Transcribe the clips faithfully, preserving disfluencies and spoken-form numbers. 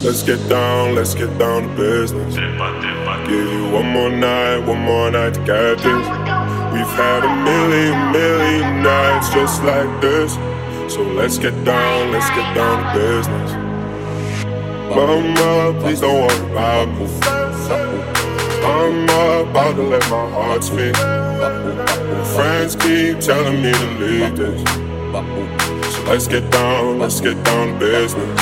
let's get down, let's get down to business. Give you one more night, one more night to get this. We've had a million, million nights just like this. So let's get down, let's get down to business. Mama, please don't worry about me. I'm about to let my heart speak. Friends keep telling me to leave this. So let's get down, let's get down to business.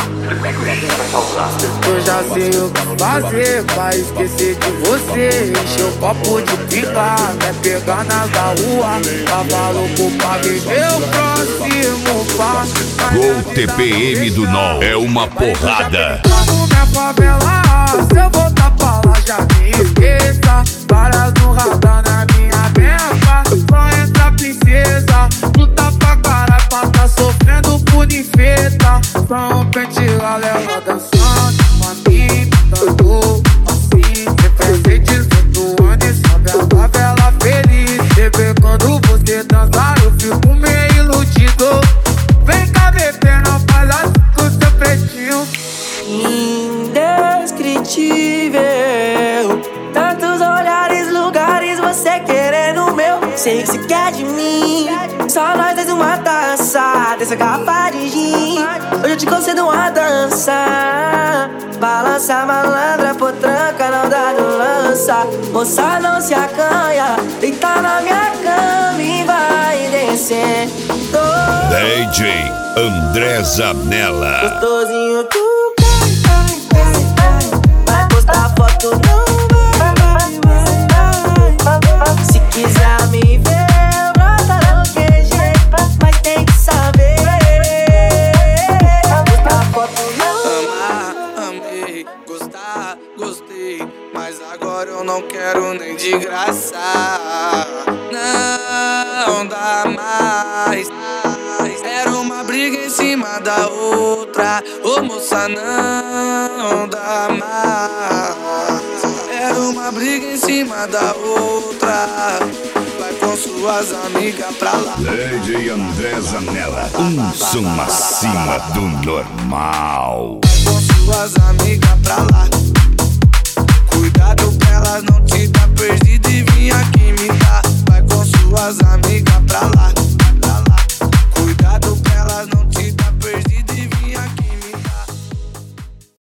Eu já sei o que fazer pra esquecer de você. Encher o copo de pica, quer pegar nas da rua. Tava louco pra viver o próximo passo. Gol T P M do N O é uma porrada. Como minha favela, se eu voltar pra lá já me esqueça. Várias no radar na minha benfa. Só entra princesa, luta pra caralho pra tá sofrendo por infeta. Só um pente lá leva dançando, mami, dando assim. Represente do ano e sobe a favela feliz. Bebê, quando você dançar eu fico meio iludido. Vem cá beber, não faz assim com o seu pretinho. Indescritível, tantos olhares, lugares, você querendo o meu. Sei que você quer de mim, só nós dois uma taça dessa garrafa de gin. Hoje eu te concedo uma dança. Balança malandra, potranca, não dá no lança. Moça, não se acanha, deita na minha cama e vai descer. D J André Zanella. Gostosinho, tu vai postar foto, não vai. Se quiser me ver, brota no Q G, mas tem que saber. Postar foto, não. Amar, amei, gostar, gostei, mas agora eu não quero nem de graça. Não dá mais. Era uma briga em cima da outra. Ô moça, não dá mais. Era uma briga em cima da outra. Vai com suas amigas pra lá. D J André Zanella, um som acima do normal. Vai com suas amigas pra lá. Cuidado pra ela